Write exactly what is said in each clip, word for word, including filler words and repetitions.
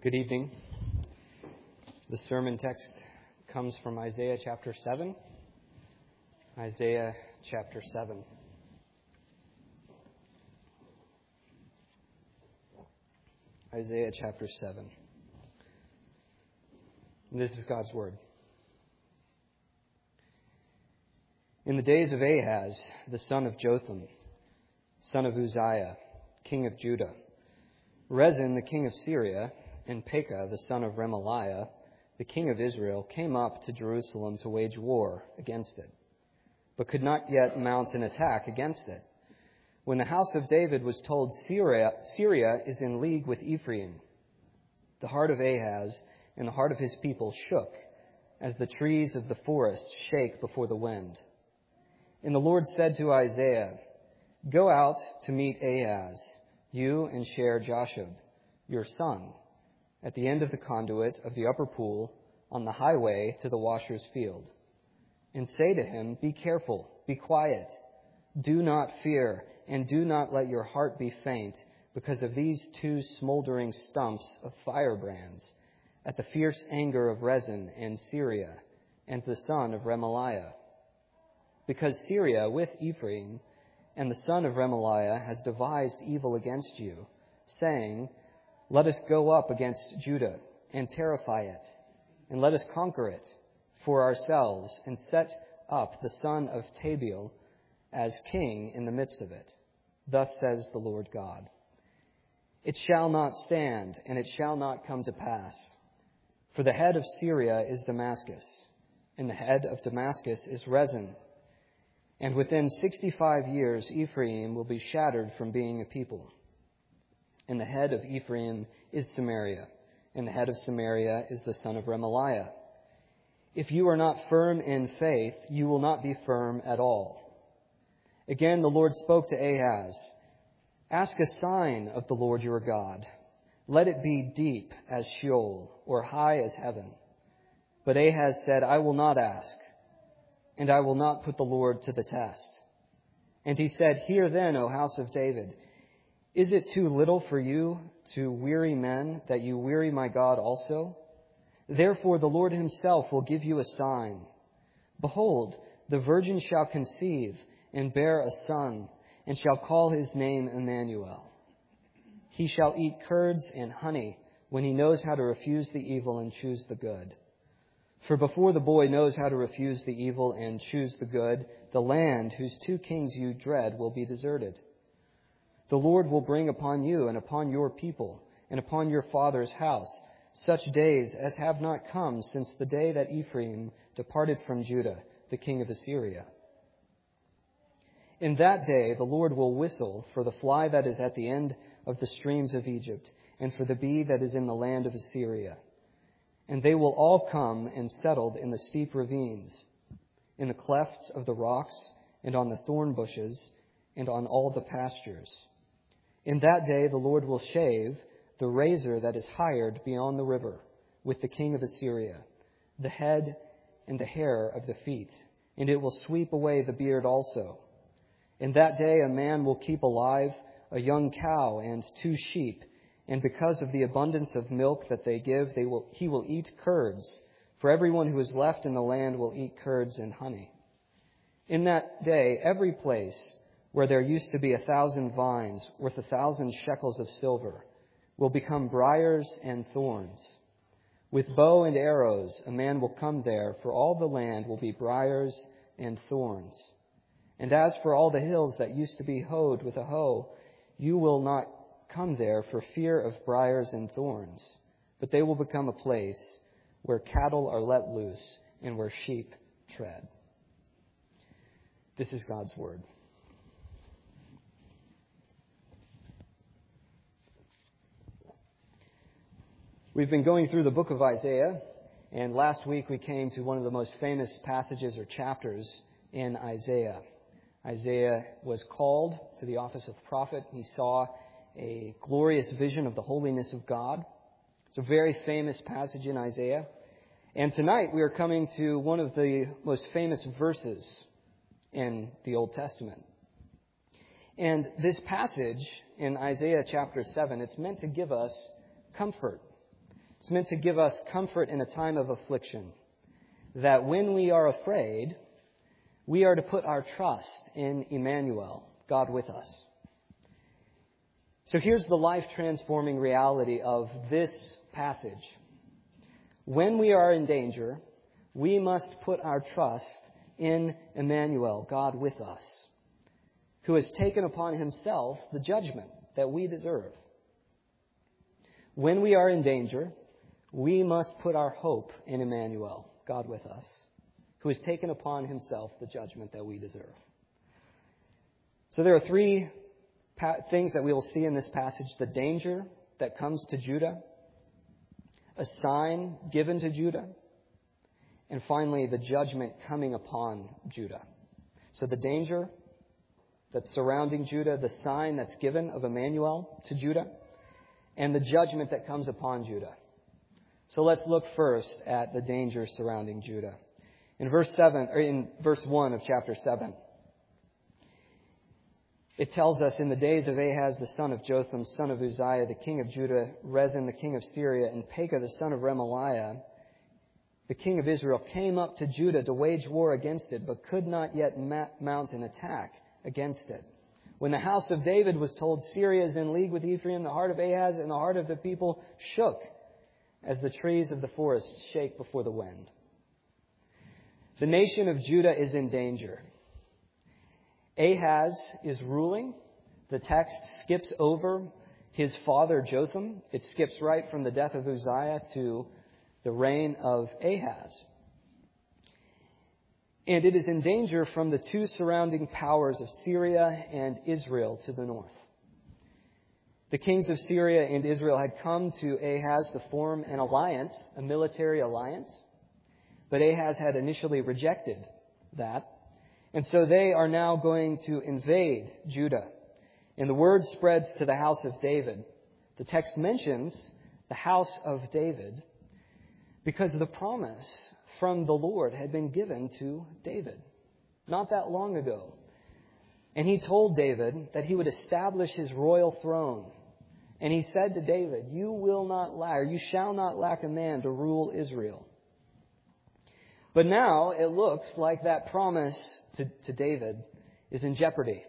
Good evening. The sermon text comes from Isaiah chapter seven. Isaiah chapter seven. Isaiah chapter seven. And this is God's word. In the days of Ahaz, the son of Jotham, son of Uzziah, king of Judah, Rezin, the king of Syria, and Pekah, the son of Remaliah, the king of Israel, came up to Jerusalem to wage war against it, but could not yet mount an attack against it. When the house of David was told Syria, Syria is in league with Ephraim, the heart of Ahaz and the heart of his people shook, as the trees of the forest shake before the wind. And the Lord said to Isaiah, "Go out to meet Ahaz, you and Shear-Jashub, your son, at the end of the conduit of the upper pool on the highway to the washer's field. And say to him, be careful, be quiet, do not fear, and do not let your heart be faint because of these two smoldering stumps of firebrands at the fierce anger of Rezin and Syria and the son of Remaliah. Because Syria with Ephraim and the son of Remaliah has devised evil against you, saying, let us go up against Judah and terrify it, and let us conquer it for ourselves and set up the son of Tabiel as king in the midst of it. Thus says the Lord God. It shall not stand, and it shall not come to pass. For the head of Syria is Damascus, and the head of Damascus is Rezin. And within sixty-five years Ephraim will be shattered from being a people. And the head of Ephraim is Samaria, and the head of Samaria is the son of Remaliah. If you are not firm in faith, you will not be firm at all." Again, the Lord spoke to Ahaz, "Ask a sign of the Lord your God. Let it be deep as Sheol, or high as heaven." But Ahaz said, "I will not ask, and I will not put the Lord to the test." And he said, "Hear then, O house of David, is it too little for you to weary men that you weary my God also? Therefore the Lord himself will give you a sign. Behold, the virgin shall conceive and bear a son, and shall call his name Emmanuel. He shall eat curds and honey when he knows how to refuse the evil and choose the good. For before the boy knows how to refuse the evil and choose the good, the land whose two kings you dread will be deserted. The Lord will bring upon you and upon your people and upon your father's house such days as have not come since the day that Ephraim departed from Judah, the king of Assyria. In that day the Lord will whistle for the fly that is at the end of the streams of Egypt and for the bee that is in the land of Assyria. And they will all come and settle in the steep ravines, in the clefts of the rocks and on the thorn bushes and on all the pastures. In that day the Lord will shave the razor that is hired beyond the river with the king of Assyria, the head and the hair of the feet, and it will sweep away the beard also. In that day a man will keep alive a young cow and two sheep, and because of the abundance of milk that they give, they will, he will eat curds, for everyone who is left in the land will eat curds and honey. In that day every place where there used to be a thousand vines worth a thousand shekels of silver will become briars and thorns. With bow and arrows a man will come there, for all the land will be briars and thorns. And as for all the hills that used to be hoed with a hoe, you will not come there for fear of briars and thorns, but they will become a place where cattle are let loose and where sheep tread." This is God's word. We've been going through the book of Isaiah, and last week we came to one of the most famous passages or chapters in Isaiah. Isaiah was called to the office of prophet. He saw a glorious vision of the holiness of God. It's a very famous passage in Isaiah. And tonight we are coming to one of the most famous verses in the Old Testament. And this passage in Isaiah chapter seven, it's meant to give us comfort. It's meant to give us comfort in a time of affliction, that when we are afraid, we are to put our trust in Emmanuel, God with us. So here's the life-transforming reality of this passage. When we are in danger, we must put our trust in Emmanuel, God with us, who has taken upon himself the judgment that we deserve. When we are in danger, we must put our hope in Emmanuel, God with us, who has taken upon himself the judgment that we deserve. So there are three pa- things that we will see in this passage: the danger that comes to Judah, a sign given to Judah, and finally the judgment coming upon Judah. So the danger that's surrounding Judah, the sign that's given of Emmanuel to Judah, and the judgment that comes upon Judah. So let's look first at the danger surrounding Judah. In verse seven, or in verse one of chapter seven, it tells us, in the days of Ahaz the son of Jotham, son of Uzziah, the king of Judah, Rezin the king of Syria, and Pekah the son of Remaliah, the king of Israel, came up to Judah to wage war against it, but could not yet ma- mount an attack against it. When the house of David was told, Syria is in league with Ephraim, the heart of Ahaz and the heart of the people shook as the trees of the forest shake before the wind. The nation of Judah is in danger. Ahaz is ruling. The text skips over his father Jotham. It skips right from the death of Uzziah to the reign of Ahaz. And it is in danger from the two surrounding powers of Syria and Israel to the north. The kings of Syria and Israel had come to Ahaz to form an alliance, a military alliance. But Ahaz had initially rejected that. And so they are now going to invade Judah. And the word spreads to the house of David. The text mentions the house of David because the promise from the Lord had been given to David not that long ago. And he told David that he would establish his royal throne. And he said to David, you will not lack, or you shall not lack a man to rule Israel. But now it looks like that promise to, to David is in jeopardy.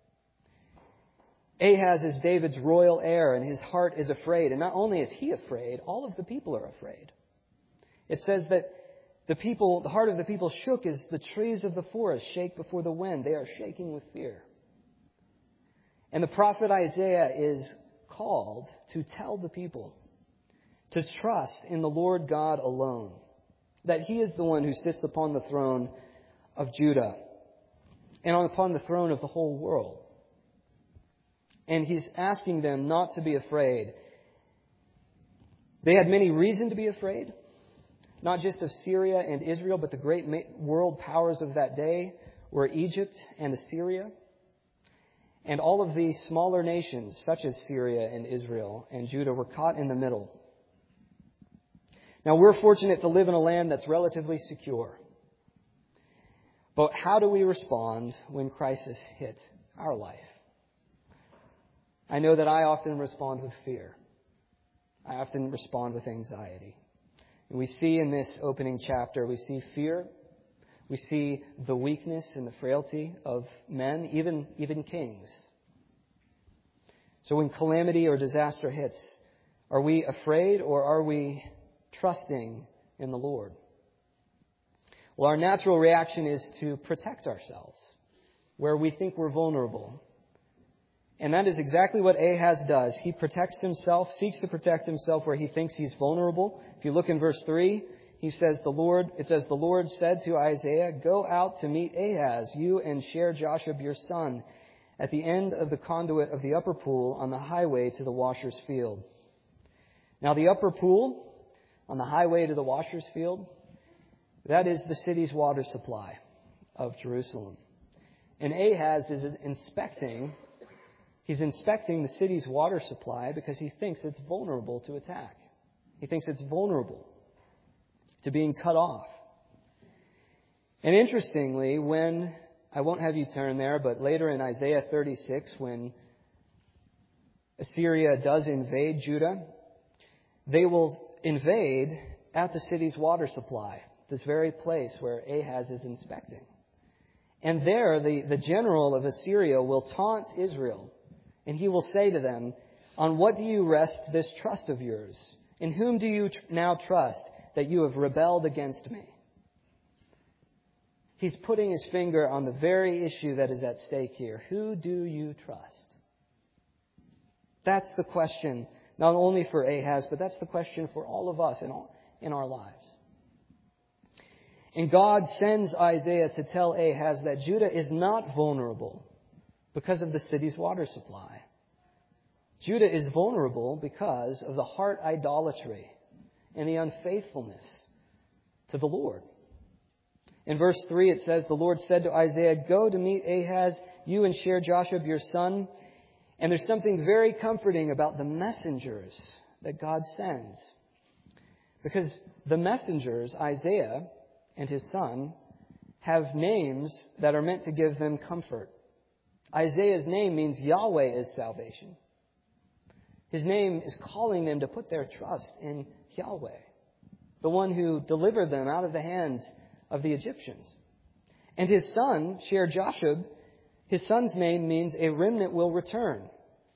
Ahaz is David's royal heir, and his heart is afraid. And not only is he afraid, all of the people are afraid. It says that the people, the heart of the people shook as the trees of the forest shake before the wind. They are shaking with fear. And the prophet Isaiah is called to tell the people to trust in the Lord God alone, that he is the one who sits upon the throne of Judah and upon the throne of the whole world. And he's asking them not to be afraid. They had many reasons to be afraid, not just of Syria and Israel, but the great world powers of that day were Egypt and Assyria. And all of these smaller nations, such as Syria and Israel and Judah, were caught in the middle. Now, we're fortunate to live in a land that's relatively secure. But how do we respond when crisis hit our life? I know that I often respond with fear. I often respond with anxiety. And we see in this opening chapter, we see fear. We see the weakness and the frailty of men, even, even kings. So when calamity or disaster hits, are we afraid or are we trusting in the Lord? Well, our natural reaction is to protect ourselves where we think we're vulnerable. And that is exactly what Ahaz does. He protects himself, seeks to protect himself where he thinks he's vulnerable. If you look in verse three, he says, the Lord, it says, the Lord said to Isaiah, go out to meet Ahaz, you and Shear-Jashub your son, at the end of the conduit of the upper pool on the highway to the washer's field. Now the upper pool on the highway to the washer's field, that is the city's water supply of Jerusalem. And Ahaz is inspecting, he's inspecting the city's water supply because he thinks it's vulnerable to attack. He thinks it's vulnerable to being cut off. And interestingly, when, I won't have you turn there, but later in Isaiah thirty-six, when Assyria does invade Judah, they will invade at the city's water supply, this very place where Ahaz is inspecting. And there, the, the general of Assyria will taunt Israel, and he will say to them, "On what do you rest this trust of yours? In whom do you tr- now trust that you have rebelled against me?" He's putting his finger on the very issue that is at stake here. Who do you trust? That's the question, not only for Ahaz, but that's the question for all of us in, all, in our lives. And God sends Isaiah to tell Ahaz that Judah is not vulnerable because of the city's water supply. Judah is vulnerable because of the heart idolatry and the unfaithfulness to the Lord. In verse three it says, "The Lord said to Isaiah, 'Go to meet Ahaz, you and Shear-Jashub your son.'" And there's something very comforting about the messengers that God sends. Because the messengers, Isaiah and his son, have names that are meant to give them comfort. Isaiah's name means Yahweh is salvation. His name is calling them to put their trust in Yahweh, the one who delivered them out of the hands of the Egyptians. And his son, Shear-Jashub, his son's name means a remnant will return.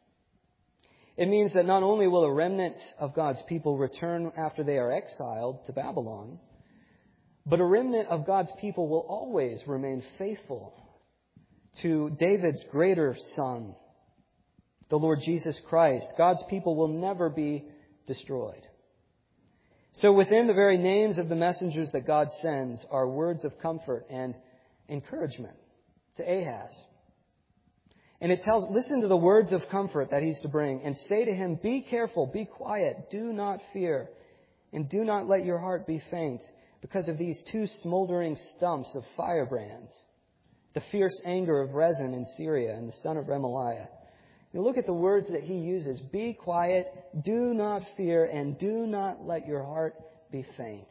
It means that not only will a remnant of God's people return after they are exiled to Babylon, but a remnant of God's people will always remain faithful to David's greater son, the Lord Jesus Christ. God's people will never be destroyed. So within the very names of the messengers that God sends are words of comfort and encouragement to Ahaz. And it tells, listen to the words of comfort that he's to bring and say to him, "Be careful, be quiet, do not fear, and do not let your heart be faint because of these two smoldering stumps of firebrands, the fierce anger of Rezin in Syria and the son of Remaliah." You look at the words that he uses. Be quiet, do not fear, and do not let your heart be faint.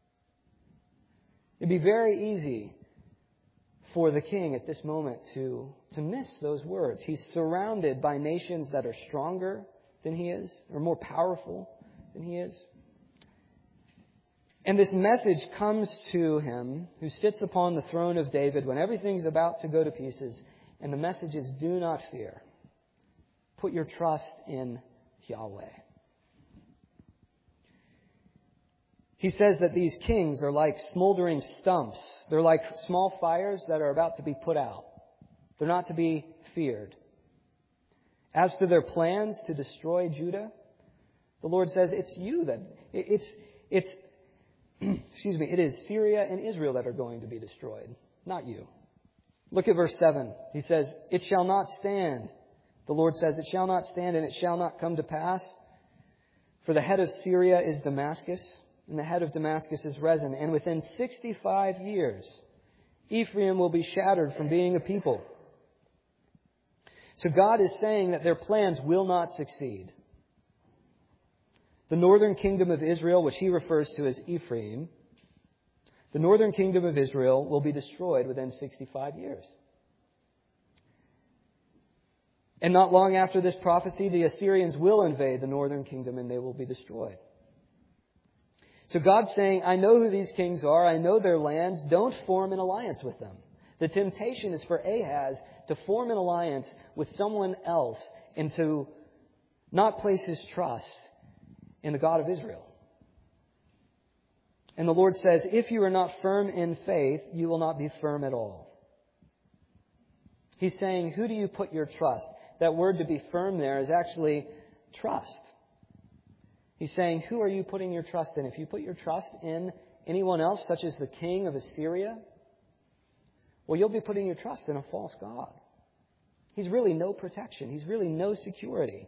It'd be very easy for the king at this moment to, to miss those words. He's surrounded by nations that are stronger than he is, or more powerful than he is. And this message comes to him who sits upon the throne of David when everything's about to go to pieces. And the message is, do not fear. Put your trust in Yahweh. He says that these kings are like smoldering stumps. They're like small fires that are about to be put out. They're not to be feared. As to their plans to destroy Judah, the Lord says it's you that, it's, it's, excuse me, it is Syria and Israel that are going to be destroyed, not you. Look at verse seven. He says, "It shall not stand." The Lord says, "It shall not stand and it shall not come to pass. For the head of Syria is Damascus, and the head of Damascus is Rezin. And within sixty-five years, Ephraim will be shattered from being a people." So God is saying that their plans will not succeed. The northern kingdom of Israel, which he refers to as Ephraim, the northern kingdom of Israel will be destroyed within sixty-five years. And not long after this prophecy, the Assyrians will invade the northern kingdom and they will be destroyed. So God's saying, I know who these kings are. I know their lands. Don't form an alliance with them. The temptation is for Ahaz to form an alliance with someone else and to not place his trust in the God of Israel. And the Lord says, if you are not firm in faith, you will not be firm at all. He's saying, who do you put your trust? That word to be firm there is actually trust. He's saying, who are you putting your trust in? If you put your trust in anyone else, such as the king of Assyria, well, you'll be putting your trust in a false god. He's really no protection. He's really no security.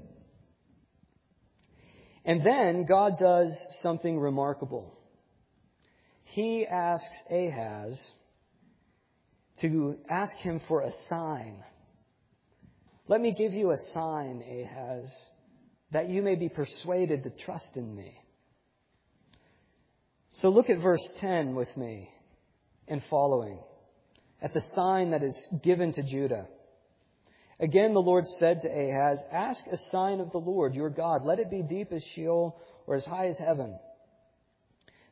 And then God does something remarkable. He asks Ahaz to ask him for a sign. Let me give you a sign, Ahaz, that you may be persuaded to trust in me. So look at verse ten with me and following, at the sign that is given to Judah. Again, the Lord said to Ahaz, ask a sign of the Lord your God. Let it be deep as Sheol or as high as heaven.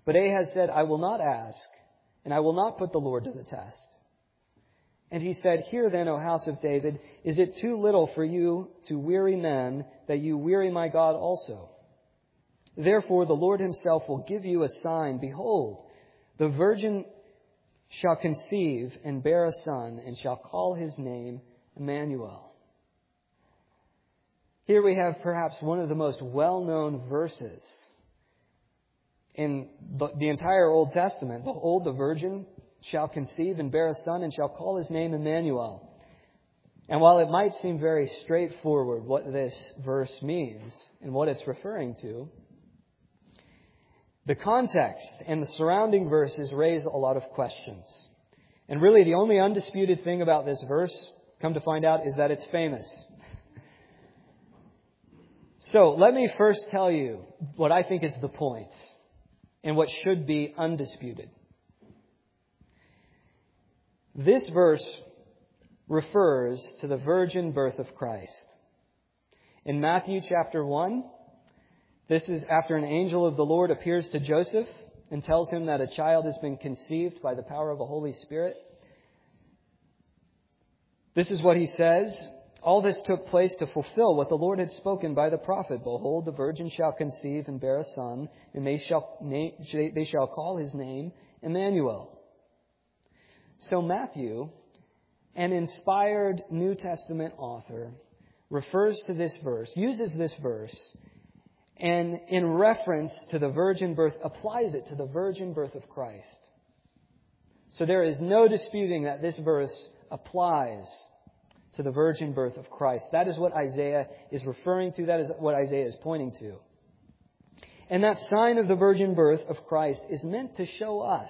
But Ahaz said, I will not ask, and I will not put the Lord to the test. And he said, Hear then, O house of David, is it too little for you to weary men, that you weary my God also? Therefore the Lord himself will give you a sign. Behold, the virgin shall conceive and bear a son, and shall call his name Emmanuel. Here we have perhaps one of the most well-known verses in the, the entire Old Testament. Behold, the virgin shall conceive and bear a son, and shall call his name Emmanuel. And while it might seem very straightforward what this verse means and what it's referring to, the context and the surrounding verses raise a lot of questions. And really the only undisputed thing about this verse, come to find out, is that it's famous. So let me first tell you what I think is the point and what should be undisputed. This verse refers to the virgin birth of Christ. In Matthew chapter one, this is after an angel of the Lord appears to Joseph and tells him that a child has been conceived by the power of the Holy Spirit. This is what he says. All this took place to fulfill what the Lord had spoken by the prophet. Behold, the virgin shall conceive and bear a son, and they shall, name, they shall call his name Emmanuel. So Matthew, an inspired New Testament author, refers to this verse, uses this verse, and in reference to the virgin birth, applies it to the virgin birth of Christ. So there is no disputing that this verse applies to the virgin birth of Christ. That is what Isaiah is referring to. That is what Isaiah is pointing to. And that sign of the virgin birth of Christ is meant to show us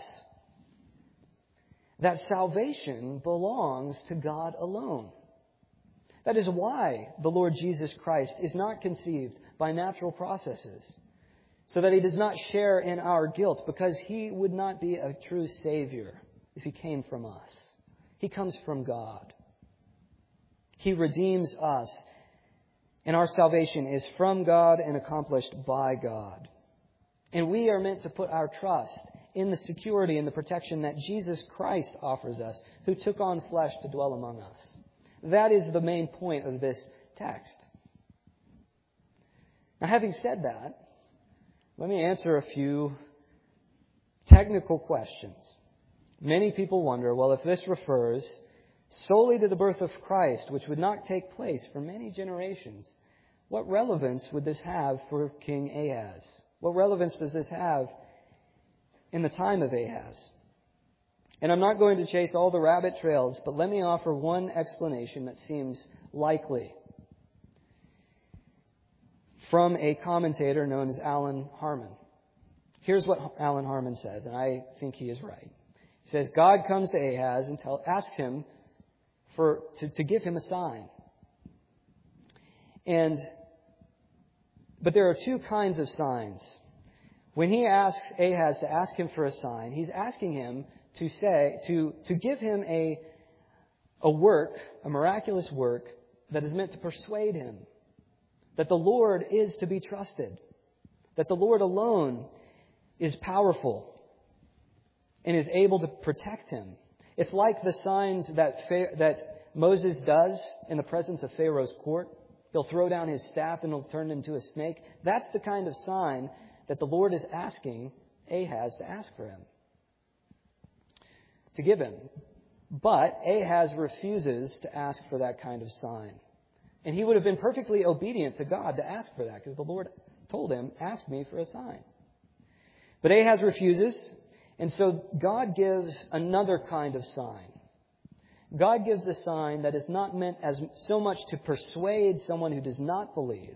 that salvation belongs to God alone. That is why the Lord Jesus Christ is not conceived by natural processes, so that he does not share in our guilt, because he would not be a true Savior if he came from us. He comes from God. He redeems us, and our salvation is from God and accomplished by God. And we are meant to put our trust in the security and the protection that Jesus Christ offers us, who took on flesh to dwell among us. That is the main point of this text. Now, having said that, let me answer a few technical questions. Many people wonder, well, if this refers solely to the birth of Christ, which would not take place for many generations, what relevance would this have for King Ahaz? What relevance does this have in the time of Ahaz? And I'm not going to chase all the rabbit trails, but let me offer one explanation that seems likely from a commentator known as Alan Harmon. Here's what Alan Harmon says, and I think he is right. He says, God comes to Ahaz and tell, asks him for to, to give him a sign. And but there are two kinds of signs. When he asks Ahaz to ask him for a sign, he's asking him to say to to give him a a work, a miraculous work that is meant to persuade him that the Lord is to be trusted, that the Lord alone is powerful and is able to protect him. It's like the signs that that Moses does in the presence of Pharaoh's court. He'll throw down his staff and it'll turn into a snake. That's the kind of sign that the Lord is asking Ahaz to ask for him, to give him. But Ahaz refuses to ask for that kind of sign. And he would have been perfectly obedient to God to ask for that, because the Lord told him, ask me for a sign. But Ahaz refuses, and so God gives another kind of sign. God gives a sign that is not meant as so much to persuade someone who does not believe,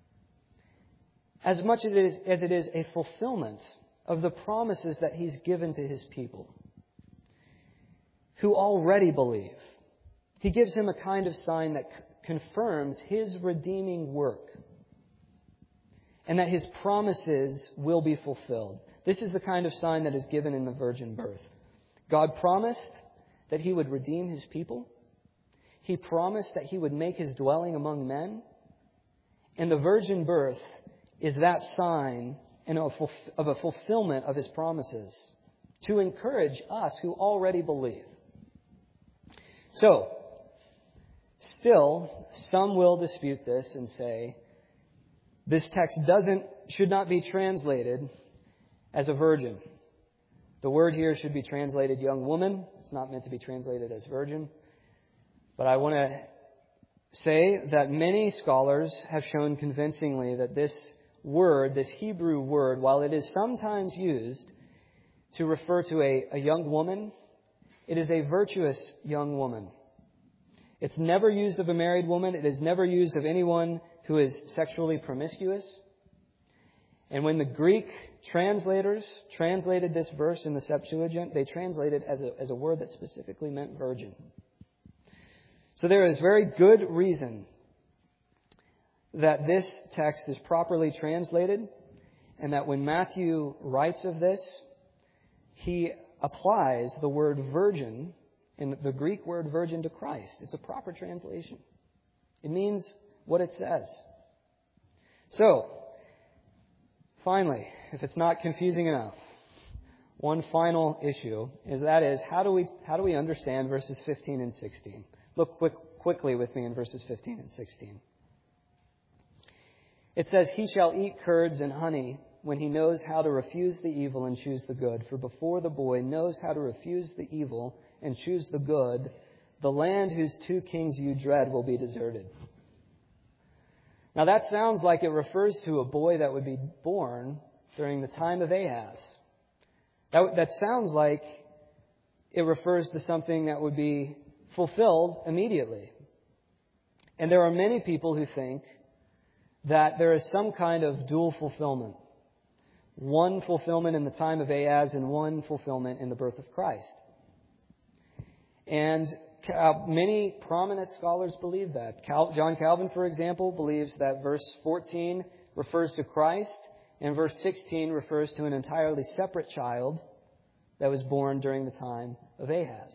as much as it is, as it is a fulfillment of the promises that He's given to His people who already believe. He gives him a kind of sign that c- confirms His redeeming work and that His promises will be fulfilled. This is the kind of sign that is given in the virgin birth. God promised that He would redeem His people. He promised that He would make His dwelling among men. And the virgin birth is that sign and of a fulfillment of His promises to encourage us who already believe. So, still, some will dispute this and say, this text doesn't, should not be translated as a virgin. The word here should be translated young woman. It's not meant to be translated as virgin. But I want to say that many scholars have shown convincingly that this word, this Hebrew word, while it is sometimes used to refer to a, a young woman, it is a virtuous young woman. It's never used of a married woman. It is never used of anyone who is sexually promiscuous. And when the Greek translators translated this verse in the Septuagint, they translated it as a, as a word that specifically meant virgin. So there is very good reason that this text is properly translated, and that when Matthew writes of this, he applies the word virgin, and the Greek word virgin, to Christ. It's a proper translation. It means what it says. So, finally, if it's not confusing enough, one final issue is that is how do we how do we understand verses fifteen and sixteen? Look quick, quickly with me in verses fifteen and sixteen. It says, "He shall eat curds and honey when he knows how to refuse the evil and choose the good. For before the boy knows how to refuse the evil and choose the good, the land whose two kings you dread will be deserted." Now that sounds like it refers to a boy that would be born during the time of Ahaz. That, that sounds like it refers to something that would be fulfilled immediately. And there are many people who think that there is some kind of dual fulfillment. One fulfillment in the time of Ahaz and one fulfillment in the birth of Christ. And uh, many prominent scholars believe that. Cal- John Calvin, for example, believes that verse fourteen refers to Christ and verse sixteen refers to an entirely separate child that was born during the time of Ahaz.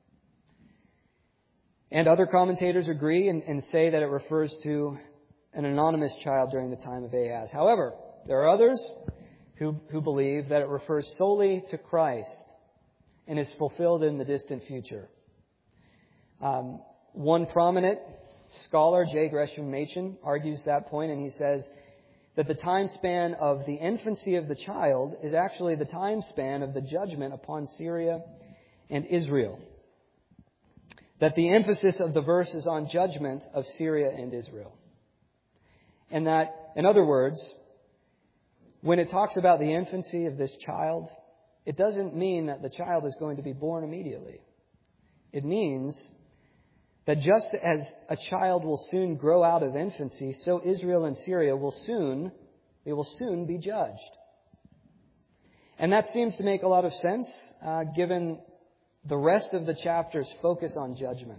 And other commentators agree and, and say that it refers to an anonymous child during the time of Ahaz. However, there are others who, who believe that it refers solely to Christ and is fulfilled in the distant future. Um, one prominent scholar, J. Gresham Machen, argues that point, and he says that the time span of the infancy of the child is actually the time span of the judgment upon Syria and Israel. That the emphasis of the verse is on judgment of Syria and Israel. And that, in other words, when it talks about the infancy of this child, it doesn't mean that the child is going to be born immediately. It means that just as a child will soon grow out of infancy, so Israel and Syria will soon, they will soon be judged. And that seems to make a lot of sense, uh, given the rest of the chapter's focus on judgment.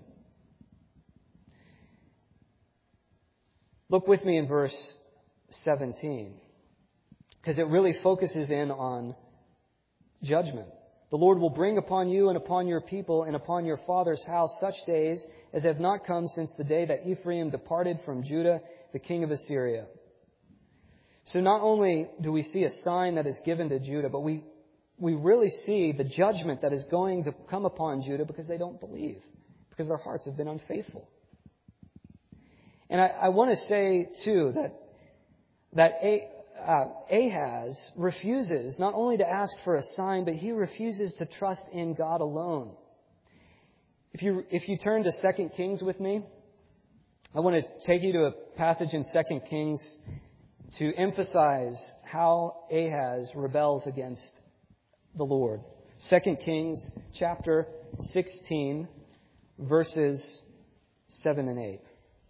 Look with me in verse seventeen, because it really focuses in on judgment. "The Lord will bring upon you and upon your people and upon your father's house such days as have not come since the day that Ephraim departed from Judah, the king of Assyria." So not only do we see a sign that is given to Judah, but we, we really see the judgment that is going to come upon Judah because they don't believe, because their hearts have been unfaithful. And I, I want to say, too, that, that a, Uh, Ahaz refuses not only to ask for a sign, but he refuses to trust in God alone. If you if you turn to Second Kings with me, I want to take you to a passage in Second Kings to emphasize how Ahaz rebels against the Lord. Second Kings chapter sixteen, verses seven and eight.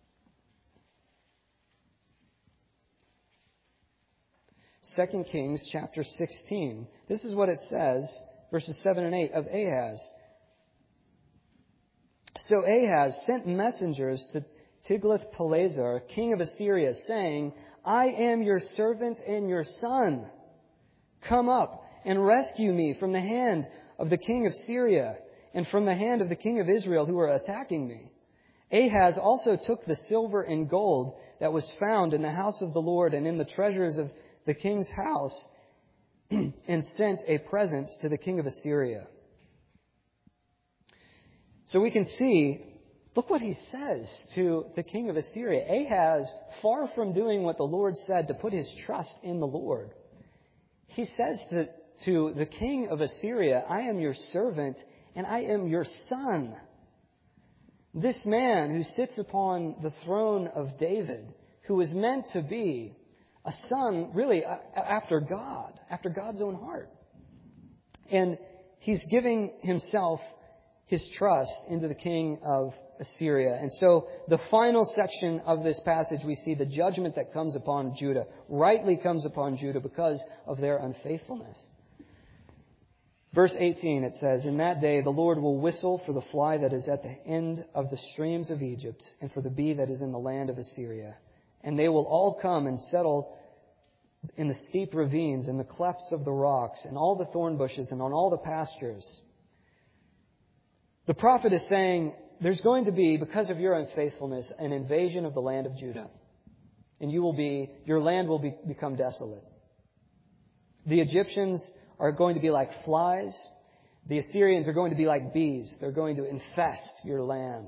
Second Kings chapter sixteen. This is what it says, verses seven and eight of Ahaz. "So Ahaz sent messengers to Tiglath-Pileser, king of Assyria, saying, 'I am your servant and your son. Come up and rescue me from the hand of the king of Syria and from the hand of the king of Israel who are attacking me.' Ahaz also took the silver and gold that was found in the house of the Lord and in the treasures of the king's house and sent a present to the king of Assyria. So we can see, look what he says to the king of Assyria. Ahaz, far from doing what the Lord said to put his trust in the Lord, he says to, to the king of Assyria, I am your servant and I am your son. This man who sits upon the throne of David, who was meant to be a son really after God, after God's own heart. And he's giving himself his trust into the king of Assyria. And so the final section of this passage, we see the judgment that comes upon Judah, rightly comes upon Judah because of their unfaithfulness. Verse eighteen, it says, in that day the Lord will whistle for the fly that is at the end of the streams of Egypt and for the bee that is in the land of Assyria. And they will all come and settle in the steep ravines and the clefts of the rocks and all the thorn bushes and on all the pastures. The prophet is saying there's going to be, because of your unfaithfulness, an invasion of the land of Judah. And you will be, your land will be, become desolate. The Egyptians are going to be like flies. The Assyrians are going to be like bees. They're going to infest your land.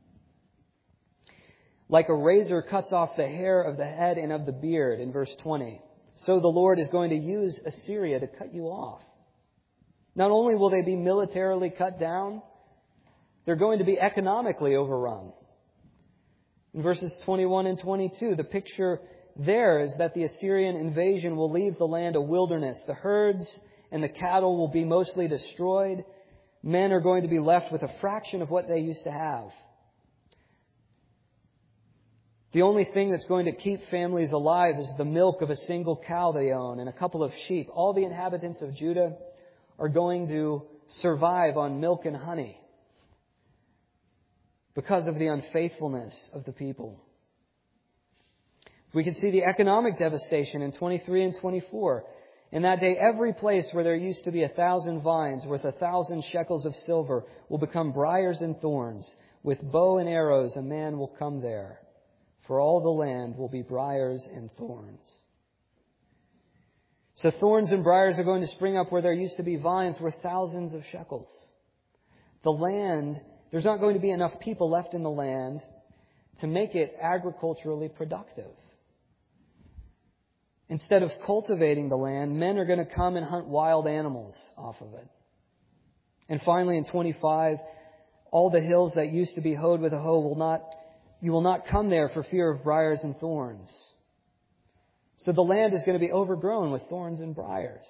Like a razor cuts off the hair of the head and of the beard, in verse twenty. So the Lord is going to use Assyria to cut you off. Not only will they be militarily cut down, they're going to be economically overrun. In verses twenty-one and twenty-two, the picture there is that the Assyrian invasion will leave the land a wilderness. The herds and the cattle will be mostly destroyed. Men are going to be left with a fraction of what they used to have. The only thing that's going to keep families alive is the milk of a single cow they own and a couple of sheep. All the inhabitants of Judah are going to survive on milk and honey because of the unfaithfulness of the people. We can see the economic devastation in twenty-three and twenty-four. In that day, every place where there used to be a thousand vines worth a thousand shekels of silver will become briars and thorns. With bow and arrows, a man will come there. For all the land will be briars and thorns. So thorns and briars are going to spring up where there used to be vines worth thousands of shekels. The land, there's not going to be enough people left in the land to make it agriculturally productive. Instead of cultivating the land, men are going to come and hunt wild animals off of it. And finally, in twenty-five, all the hills that used to be hoed with a hoe will not, you will not come there for fear of briars and thorns. So the land is going to be overgrown with thorns and briars.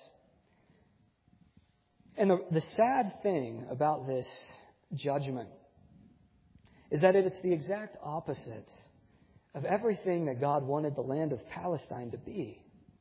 And the, the sad thing about this judgment is that it's the exact opposite of everything that God wanted the land of Palestine to be.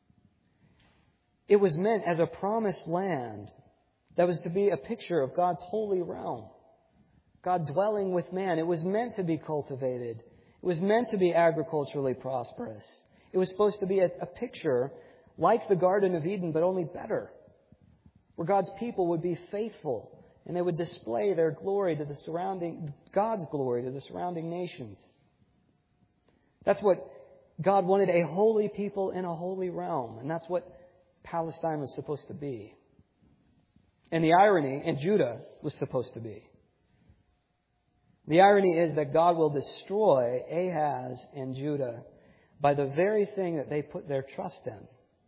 It was meant as a promised land that was to be a picture of God's holy realm. God dwelling with man. It was meant to be cultivated. It was meant to be agriculturally prosperous. It was supposed to be a, a picture like the Garden of Eden, but only better, where God's people would be faithful and they would display their glory to the surrounding, God's glory to the surrounding nations. That's what God wanted, a holy people in a holy realm. And that's what Palestine was supposed to be. And the irony, and Judah was supposed to be. The irony is that God will destroy Ahaz and Judah by the very thing that they put their trust in.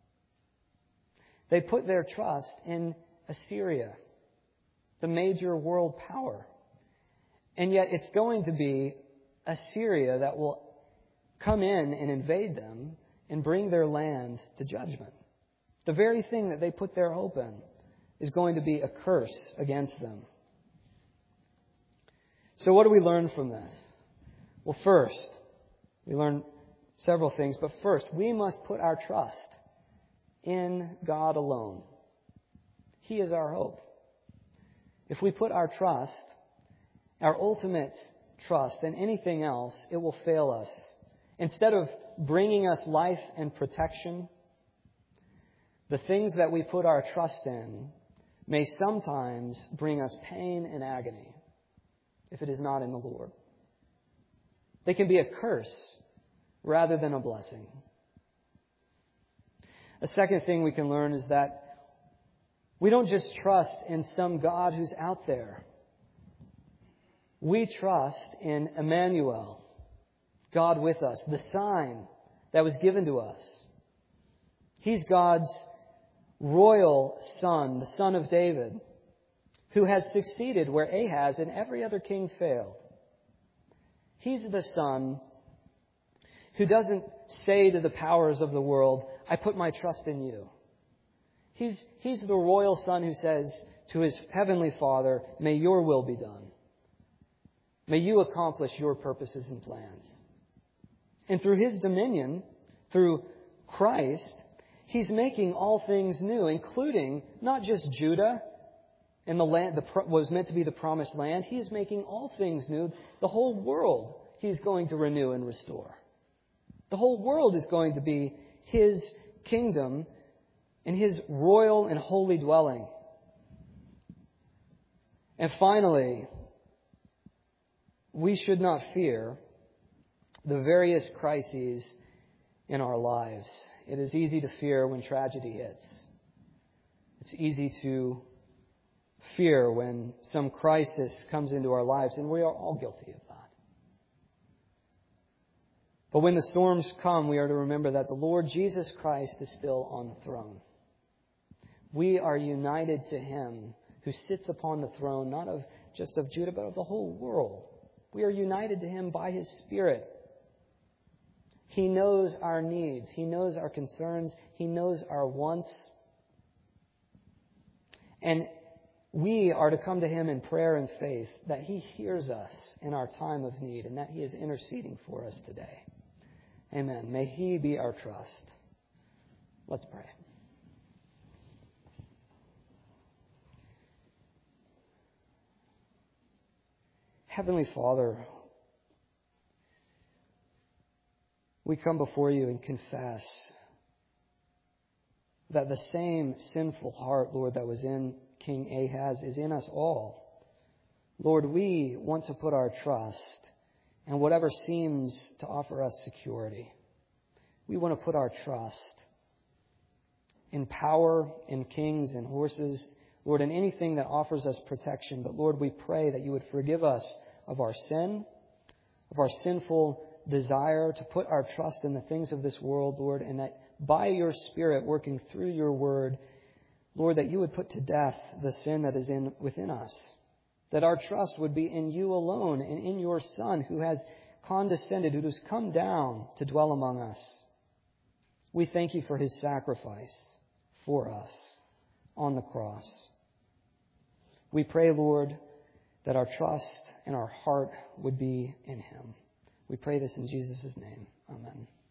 They put their trust in Assyria, the major world power. And yet it's going to be Assyria that will come in and invade them and bring their land to judgment. The very thing that they put their hope in is going to be a curse against them. So what do we learn from this? Well, first, we learn several things. But first, we must put our trust in God alone. He is our hope. If we put our trust, our ultimate trust, in anything else, it will fail us. Instead of bringing us life and protection, the things that we put our trust in may sometimes bring us pain and agony if it is not in the Lord. They can be a curse rather than a blessing. A second thing we can learn is that We don't just trust in some God who's out there. We trust in Emmanuel, God with us, the sign that was given to us. He's God's royal son, the son of David, who has succeeded where Ahaz and every other king failed. He's the son who doesn't say to the powers of the world, I put my trust in you. He's, he's the royal son who says to his heavenly Father, may your will be done. May you accomplish your purposes and plans. And through his dominion, through Christ, he's making all things new, including not just Judah and the land that was meant to be the promised land. He is making all things new. The whole world he's going to renew and restore. The whole world is going to be his kingdom and his royal and holy dwelling. And finally, we should not fear the various crises in our lives. It is easy to fear when tragedy hits. It's easy to fear when some crisis comes into our lives, and we are all guilty of that. But when the storms come, we are to remember that the Lord Jesus Christ is still on the throne. We are united to him who sits upon the throne, not of just of Judah, but of the whole world. We are united to him by his Spirit. He knows our needs. He knows our concerns. He knows our wants. And we are to come to him in prayer and faith that he hears us in our time of need and that he is interceding for us today. Amen. May he be our trust. Let's pray. Heavenly Father, we come before you and confess that the same sinful heart, Lord, that was in King Ahaz is in us all. Lord, we want to put our trust in whatever seems to offer us security. We want to put our trust in power, in kings, in horses, Lord, in anything that offers us protection. But Lord, we pray that you would forgive us of our sin, of our sinful desire to put our trust in the things of this world, Lord, and that by your Spirit working through your word, Lord, that you would put to death the sin that is in within us, that our trust would be in you alone and in your Son who has condescended, who has come down to dwell among us. We thank you for his sacrifice for us on the cross. We pray, Lord, that our trust and our heart would be in him. We pray this in Jesus' name. Amen.